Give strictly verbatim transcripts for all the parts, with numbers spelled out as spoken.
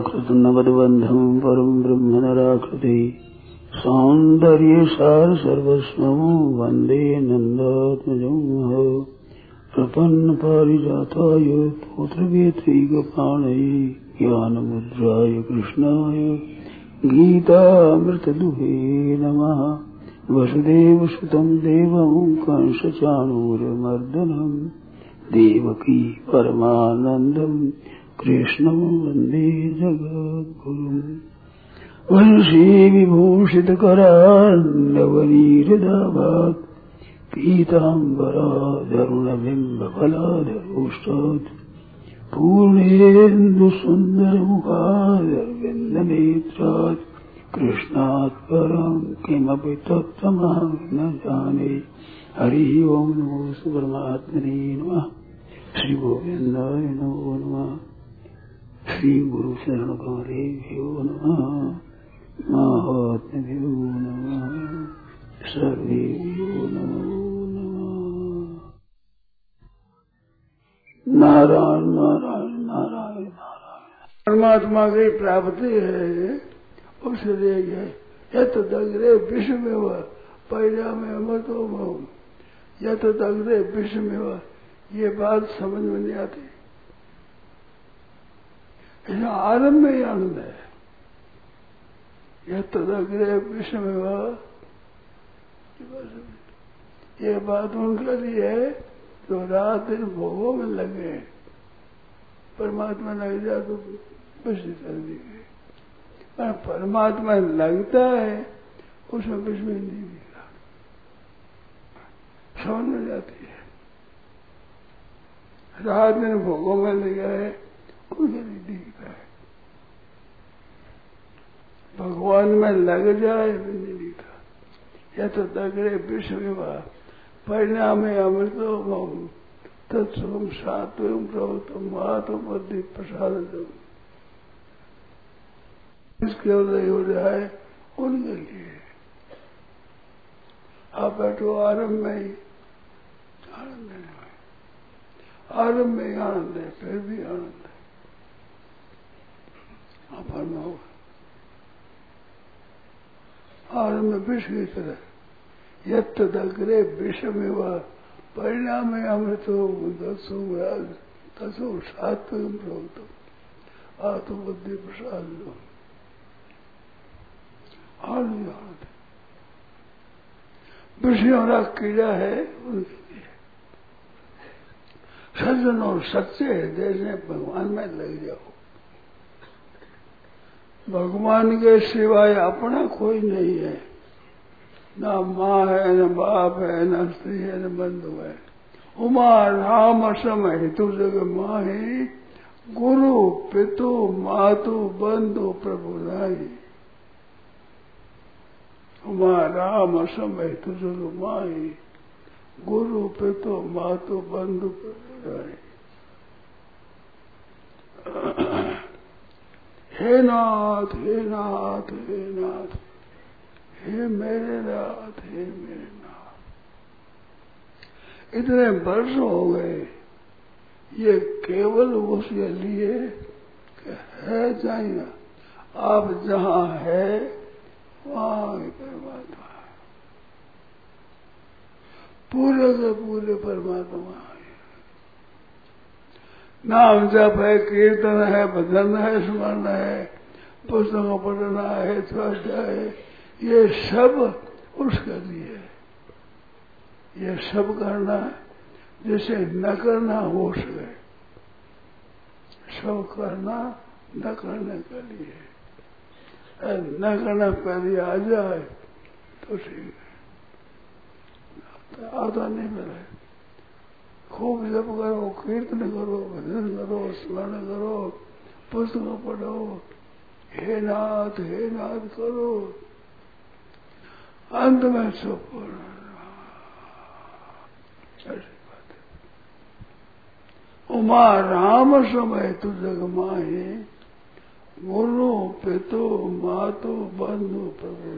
कृतनवद्बन्धं परं ब्रह्म नराकृते सौन्दर्यसार सर्वस्वं वन्दे नन्दात्मजं प्रपन्नपारिजाताय पुत्रवेत्रैकपाणये ज्ञानमुद्राय कृष्णाय गीतामृतदुहे नमः। वसुदेवसुतं देवं कंसचाणूरमर्दनं देवकी परमानन्दं कृष्णं वन्दे जगद्गुरुम्। वंशी विभूषितकरान्नवनीरदाभात् पीताम्बराधरुणबिम्बफलाधरोष्टात् पूर्णेन्दुसुन्दरमुखादरविन्दनेत्रात् कृष्णात् परं किमपि तत्त्वमहं न जाने। हरि ओं नमो परमात्मने नमः। श्री गोविन्दाय नमो नमः। श्री गुरु शरण गौरेभ्यो नमः। महात्म्यो नमः। सर्वेभ्यो नमो नमः। नारायण नारायण नारायण नारायण। परमात्मा की प्राप्ति है उसे ले गए। यत दग्रे विषमेव परिणामे अमृतो भव। यत दग्रे विषमेव, ये बात समझ में नहीं आती। आरंभ में ही आनंद है। यत दग्रे विषमेव, ये बात उनके लिए है जो रात दिन भोगों में लगे। परमात्मा लग जाए तो विषय कर दी गई। पर परमात्मा लगता है उसमें विषय नहीं दिखता, समझ में जाती है। रात दिन भोगों में लगा है उनके नहीं दिखता है। भगवान में लग जाए भी नहीं दिखता। यह तो दगड़े विषमेव परिणामे अमृतो भव तत्सुखम सात्वं प्रभुत्वम आत्मबुद्धि प्रसादम। केवल हो जाए उनके लिए। आप बैठो आरंभ में ही आनंद है, आरंभ में ही आनंद है, फिर भी आनंद है। आप हो आरंभ में विष की तरह यत्त दग्रे विषमेव परिणामे अमृतो दसो तसो सात्वं प्रभुत्वम आत्मबुद्धि प्रसादम। आनंद आनंद विषयों का कीड़ा है उनके लिए। सज्जन और सच्चे हृदय से भगवान में लग जाओ। भगवान के सिवाय अपना कोई नहीं है। ना माँ है, न बाप है, न स्त्री है, न बंधु है। उमा राम असम हेतु जगह माँ है। गुरु पितु मातु बंधु प्रभु नाई। उमा राम असम हेतु जगह माँ है। गुरु पितु मातु बंधु प्रभु नाई। हे नाथ हे नाथ हे नाथ, हे मेरे नाथ हे मेरे नाथ। इतने वर्ष हो गए ये केवल उसके लिए कि है चाहिए। आप जहाँ है वहाँ परमात्मा है। पूरे के पूरे परमात्मा है। नाम जप है, कीर्तन है, भजन है, स्मरण है, पुस्तकों पढ़ना है, स्वाध्याय है, ये सब उसके लिए। ये सब करना जिसे न करना हो सके, सब करना न करने के लिए। न करना पहले आ जाए तो ठीक है, आता नहीं मिले। खूब जप करो, कीर्तन करो, भजन करो, स्मरण करो, पुस्तक पढ़ो, हे नाथ हे नाथ करो, अंत में सब पूर्ण। ऐसी बात है। उमा राम समय तु जग माही। गुरु पितु मातु बंधु प्रभु।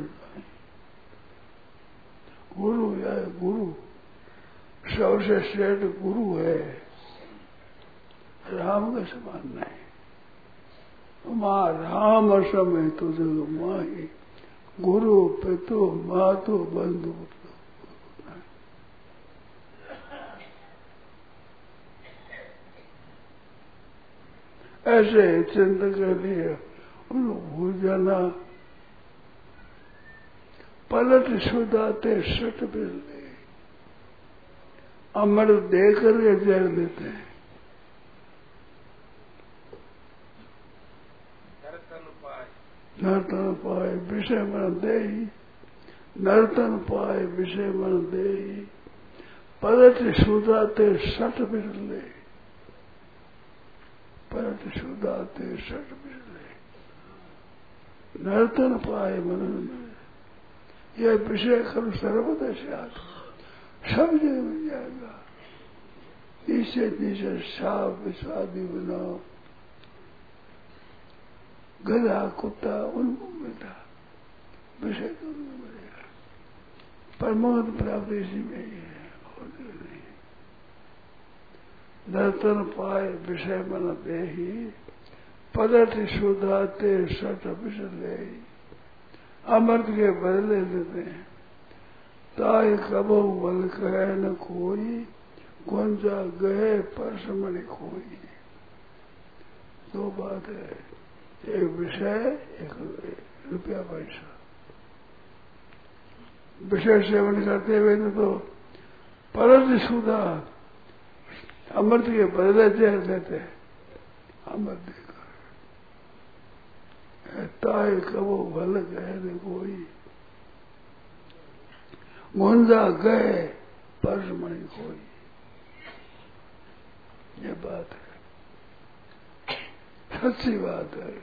गुरु या गुरु सबसे श्रेष्ठ गुरु है, राम के समान नहीं। उमा राम समय तो जग माही, गुरु पितु मातु बंधु। ऐसे चिंता के लिए उन भूल जाना। पलट सुधाते सट बिल्ले, अमर देकर के जर देते हैं। नर्तन पाए विषय मन दे, नर्तन पाए विषय मन दे, पलट सुधाते सट बिल्ले, पलट सुधाते सट बिल्ले, नर्तन पाए मन में। यह विषय खल सर्वदा से आता, सब जगह मिल जाएगा। नीचे नीचे साफ विषादी बनाओ, गधा कुत्ता उनको मिलता, विषय तो उनको मिलेगा। परमात्मा प्राप्ति इसी में ही है, और नहीं। नर्तन पाए विषय मन दे ही, पलट सुधाते सट बिसले, अमृत के बदले देते हैं। ताय कबो बल कहे न कोई, गुंजा गए परसमणि खोई। दो बात है, एक विषय, एक रुपया पैसा। विषय सेवन करते हुए तो परत सुधा अमृत के बदले जहर देते हैं, अमृत देकर। ताय कबो भल गए न कोई, गुंजा गए परसमणि खोई। ये बात है, सच्ची बात है।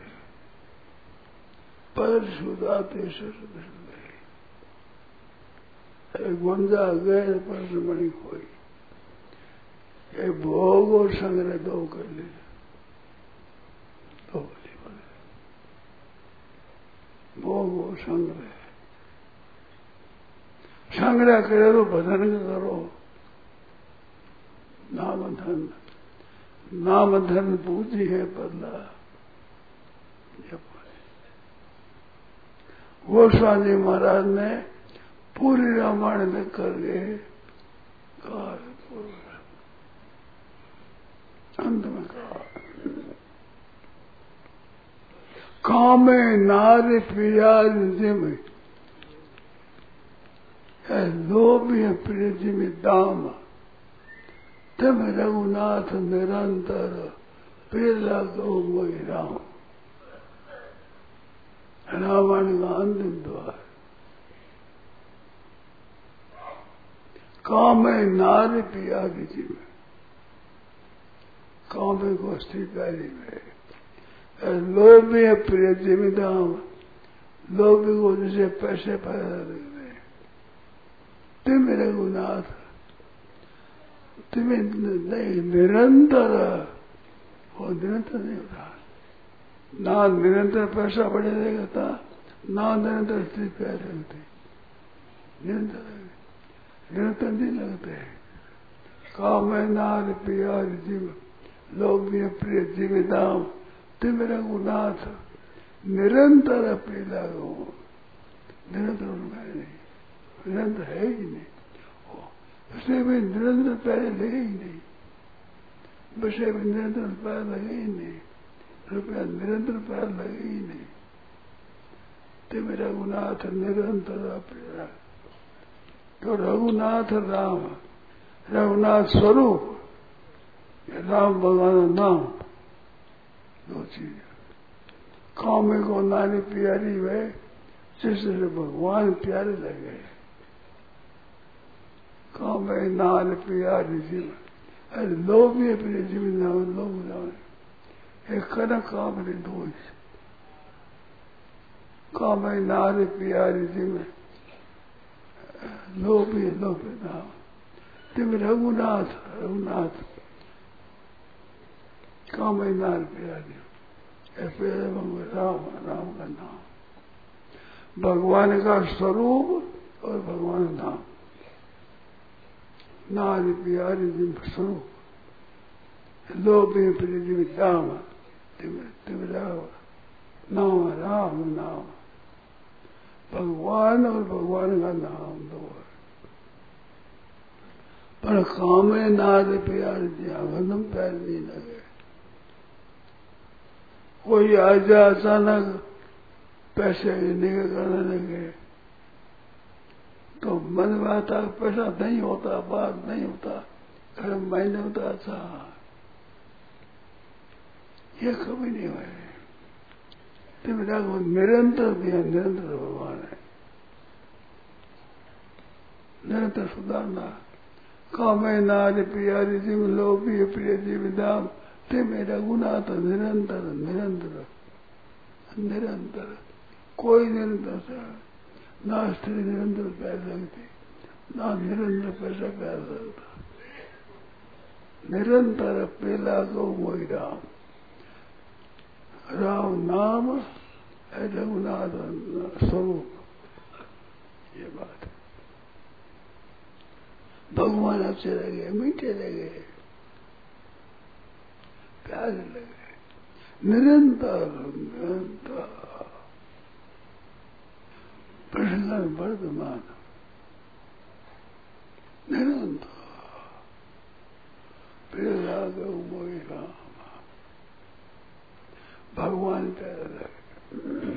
पर सुधाते सर गुंजा गए परसमणि खोई। ये भोग और संग्रह दो कर ले, दो बोले बोले भोग और संग्रह। संग्रह करे तो भजन करो, नाम धन, नाम धन पूजी है बदला। गोस्वामी महाराज ने पूरी रामायण लिख करके कहा, अंत में कहा, कामे नारी प्रिया जिम, लोभी प्रिय जिम दाम, तम रघुनाथ निरंतर प्रिय लगो मोहि राम। रामायण का अंतिम द्वार। काम है नारी प्यारी जी में, काम है को स्त्री प्यारी में। लोभी है प्रिय जिम्मेदाम, लोभी को जैसे पैसे पैदा देते। तुम रघुनाथ, तुम्हें नहीं निरंतर हो, निरंतर नहीं होता। ना निरंतर पैसा बढ़े देगा था, ना निरंतर स्त्री प्यारे होते। निरंतर निरंतर नहीं लगते। काम है नार प्यार जीव, लोग भी प्रिय जीविदाम, तुम रघुनाथ निरंतर प्रिय लागो। निरंतर उनका नहीं, निरंतर है ही नहीं। विषय में निरंतर पैरे लगे ही नहीं, विषय में निरंतर पैर लगे ही नहीं, रुपया निरंतर पैर लगे ही नहीं। तुम रघुनाथ निरंतर प्रिय। तो रघुनाथ राम, रघुनाथ स्वरूप, राम भगवान नाम, दो चीज। काम को नानी प्यारी हुए, जिससे भगवान प्यारे लगे। काम है नार प्यारी जीवन, अरे लोग भी अपने जीवन नाम लोग नाम एक कन काम ने दो। काम है नार प्यारी जीवन, लोग भी लोग नाम। तुम रघुनाथ, रघुनाथ काम है नार प्यारी, राम, राम का नाम, भगवान का स्वरूप और भगवान नाम। नारी प्यारी जिम स्वरूप, लोभी प्रिय जिम दाम, तिम तिम राव नाम राम नाम, भगवान और भगवान का नाम दो है। पर कामे नारे प्यार दिया गंदम पैर नहीं लगे। कोई आ जाए अचानक पैसे निकल करने लगे तो मन में आता पैसा नहीं होता, बात नहीं होता, घर महीने होता। अच्छा ये कभी नहीं हुए। तो मेरा निरंतर दिया, निरंतर भगवान है, निरंतर सुधारना। कामे नारी प्यारी जीव लोभी प्रिय जीव दाम, ते मेरा गुना तो निरंतर निरंतर निरंतर। कोई निरंतर से ना स्त्री निरंतर पैर सकती, ना निरंतर पैसा पैर सकता। निरंतर पेला को मोई राम, राम नाम है रघुनाथ स्वरूप। ये बात है। भगवान अच्छे लगे, मीठे लगे, प्यारे लगे, निरंतर निरंतर प्रसन्न वर्तमान निरंतर प्रेरा गो मोहि राम, भगवान प्यारा लगे।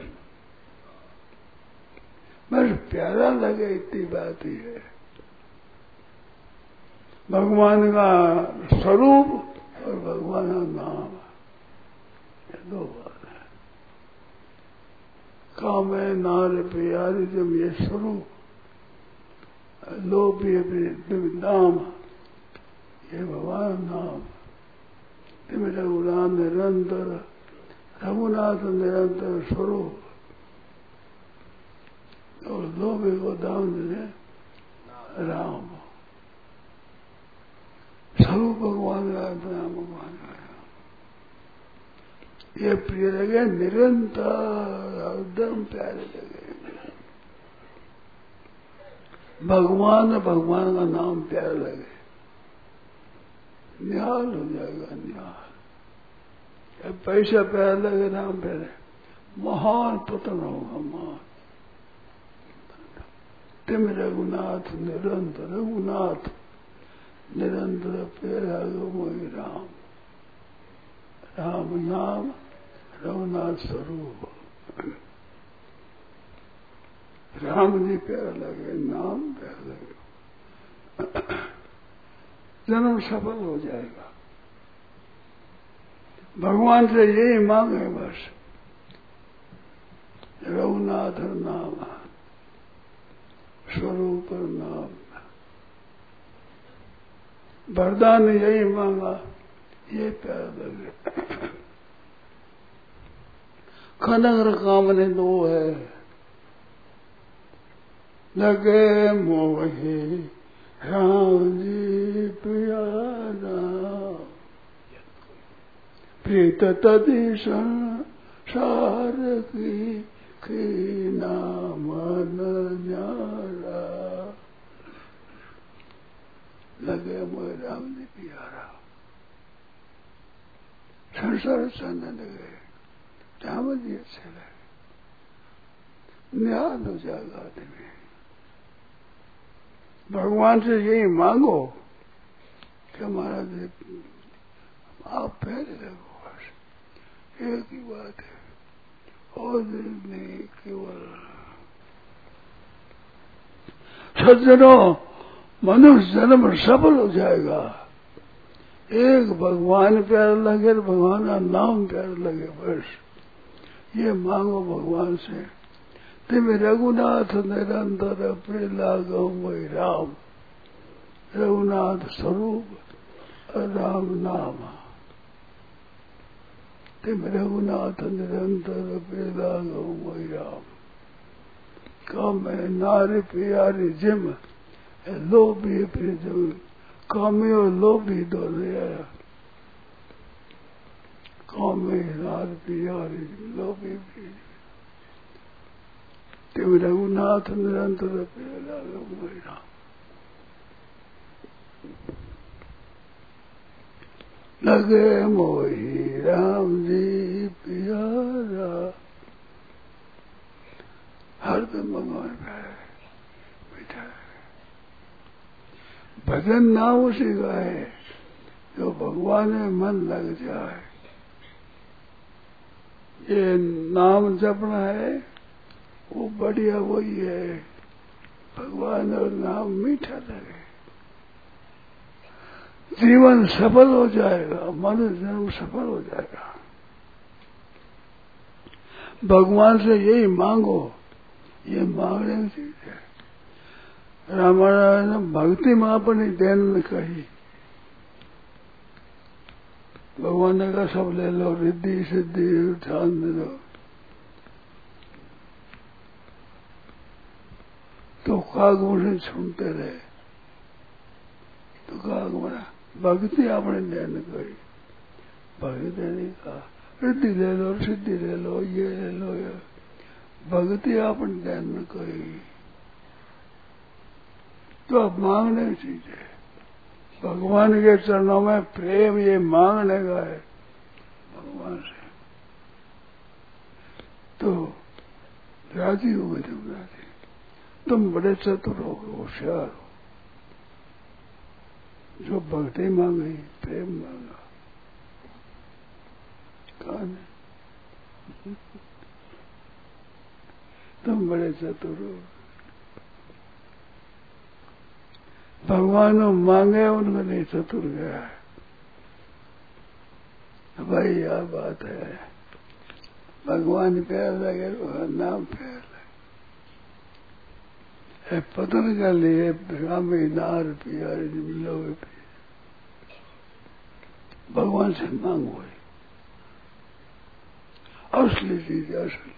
बस प्यारा लगे इतनी बात ही है। भगवान का स्वरूप और भगवान का नाम, ये दो बात है। काम है नार प्यारी जब ये स्वरूप, लोभ नाम, ये भगवान नाम। रघुनाथ निरंतर, रघुनाथ निरंतर स्वरूप, और लोभ को दाम दे राम, स्वरूप भगवान का नाम भगवान का। ये प्रिय लगे, निरंतर एकदम प्यारे लगे। भगवान भगवान का नाम प्यारा लगे, निहाल हो जाएगा निहाल। पैसा प्यारा लगे, नाम प्यारे, महान पतन होगा महान। तिम रघुनाथ निरंतर, रघुनाथ निरंतर प्यारा गो मोहि राम, राम नाम रघुनाथ स्वरूप। राम जी प्यारा लगे, नाम प्यारा लगे, जन्म सफल हो जाएगा। भगवान से यही मांगे बस, रघुनाथ नाम स्वरूप नाम। वरदान यही मांगा, ये प्यारा लगे। खनगर कामने दो है, लगे मोहे राम जी प्यारा, प्रीत तदिशन सार की की नाम न्यारा। लगे मोहे राम जी प्यारा, संसार चलने लगे, राम जी अच्छे लगे, निहाल हो जाएगा आदमी। भगवान से यही मांगो कि महाराज आप पहले लगो, बस एक ही बात है, और नहीं केवल। सज्जनों, मनुष्य जन्म सफल हो जाएगा। एक भगवान प्यारा लगे, भगवान का नाम प्यारा लगे, बस ये मांगो भगवान से। तिम रघुनाथ निरंतर प्रेला गो मोहि राम, रघुनाथ स्वरूप राम नाम। तिम रघुनाथ निरंतर प्रेला गो मोहि राम, काम है नारी प्यारी जिम, लोभी प्रिय जिम। कामी और लोभी दोनों है, कामी नारी प्यारी लोभी प्रिय। तिम रघुनाथ निरंतर प्रेला गो मोहि राम। लगे मोहि राम जी प्यारा, भगवान का है बैठा है। भजन नाम उसी का है जो भगवान में मन लग जाए। ये नाम जपना है वो बढ़िया वही है, भगवान और नाम मीठा लगे, जीवन सफल हो जाएगा, मनुष्य जन्म सफल हो जाएगा। भगवान से यही मांगो, ये मांगने की चीज है। रामायण ने भक्ति में अपनी देन कही, भगवान ने कहा सब ले लो, रिद्धि सिद्धि ध्यान दे दो, तो काग मुझे सुनते रहे। तो काग मरा भक्ति आपने देन कही, भक्ति नहीं कहा रिद्धि ले लो, सिद्धि ले लो, ये ले लो, ये भक्ति आपने देन कही। तो अब मांगने की चीज है, भगवान के चरणों में प्रेम ये मांगने का है भगवान से, तो राजी हो गए तुम, राजी तुम बड़े चतुर हो, होशियार हो, जो भक्ति मांगी प्रेम मांगा कहा नहीं, तुम बड़े चतुर हो। भगवान मांगे उनको नहीं चतुर गया है भाई, यह बात है। भगवान प्यार लगे नाम प्यार लगे, पतन का लिए रामी नार प्यार मिलोगे, भगवान से मांगो, असली चीज असली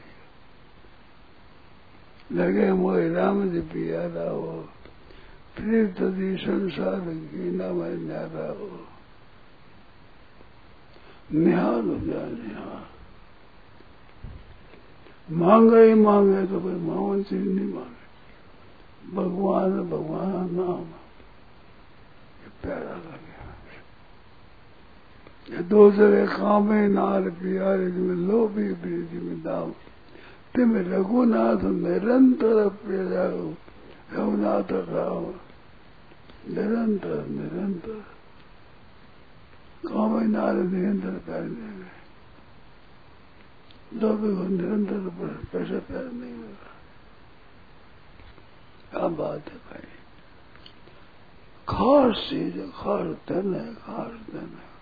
लगे मोहे राम जी प्यारा हो, प्रीत दी संसार की न मैं न्यारा हो, निहाल हो जाए निहाल। मांगे ही मांगे तो कोई मावन चीज नहीं मांगे, भगवान भगवान नाम ये प्यारा लगे। ये दो जगह कामे नार प्यारे जिम्मे लोभी प्रीति में दाम, तिम रघुनाथ निरंतर प्रिय रघुनाथ राम, निरंतर निरंतर काम नारे निरंतर पैर नहीं गए, लोभी को निरंतर पैसा पैर नहीं मिला। क्या बात है भाई, खास चीज है, खास धन है, खास धन है।